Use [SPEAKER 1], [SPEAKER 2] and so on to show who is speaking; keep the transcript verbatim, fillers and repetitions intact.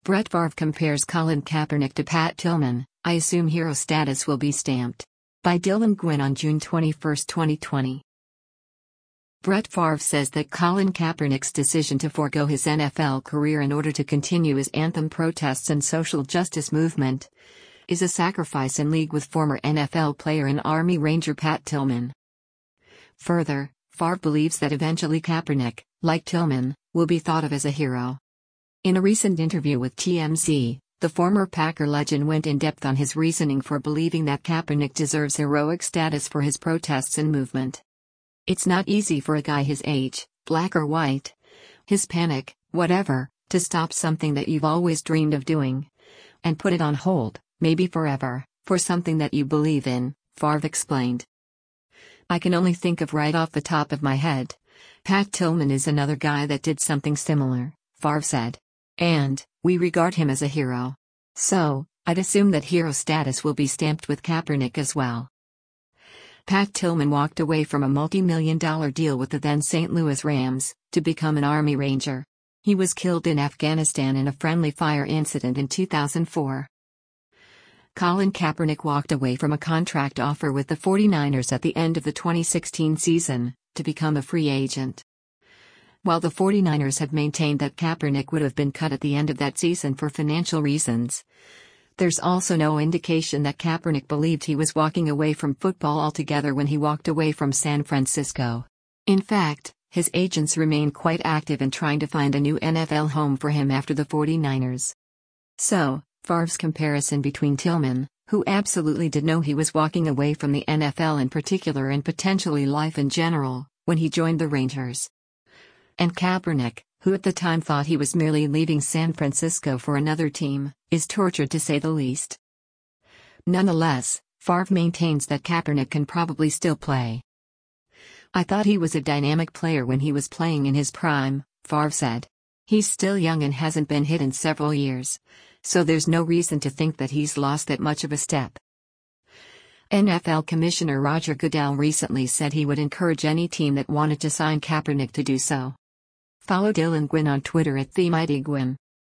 [SPEAKER 1] Brett Favre compares Colin Kaepernick to Pat Tillman. I assume hero status will be stamped. By Dylan Gwynn on June twenty-first, twenty twenty. Brett Favre says that Colin Kaepernick's decision to forego his N F L career in order to continue his anthem protests and social justice movement is a sacrifice in league with former N F L player and Army Ranger Pat Tillman. Further, Favre believes that eventually Kaepernick, like Tillman, will be thought of as a hero. In a recent interview with T M Z, the former Packer legend went in depth on his reasoning for believing that Kaepernick deserves heroic status for his protests and movement. It's not easy for a guy his age, black or white, Hispanic, whatever, to stop something that you've always dreamed of doing and put it on hold, maybe forever, for something that you believe in, Favre explained. I can only think of right off the top of my head. Pat Tillman is another guy that did something similar, Favre said. And, we regard him as a hero. So, I'd assume that hero status will be stamped with Kaepernick as well. Pat Tillman walked away from a multi-million dollar deal with the then Saint Louis Rams to become an Army Ranger. He was killed in Afghanistan in a friendly fire incident in two thousand four. Colin Kaepernick walked away from a contract offer with the forty-niners at the end of the twenty sixteen season to become a free agent. While the forty-niners have maintained that Kaepernick would have been cut at the end of that season for financial reasons, there's also no indication that Kaepernick believed he was walking away from football altogether when he walked away from San Francisco. In fact, his agents remain quite active in trying to find a new N F L home for him after the forty-niners. So, Favre's comparison between Tillman, who absolutely did know he was walking away from the N F L in particular and potentially life in general, when he joined the Rangers, and Kaepernick, who at the time thought he was merely leaving San Francisco for another team, is tortured to say the least. Nonetheless, Favre maintains that Kaepernick can probably still play. I thought he was a dynamic player when he was playing in his prime, Favre said. He's still young and hasn't been hit in several years, so there's no reason to think that he's lost that much of a step. N F L Commissioner Roger Goodell recently said he would encourage any team that wanted to sign Kaepernick to do so. Follow Dylan Gwynn on Twitter at TheMightyGwynn.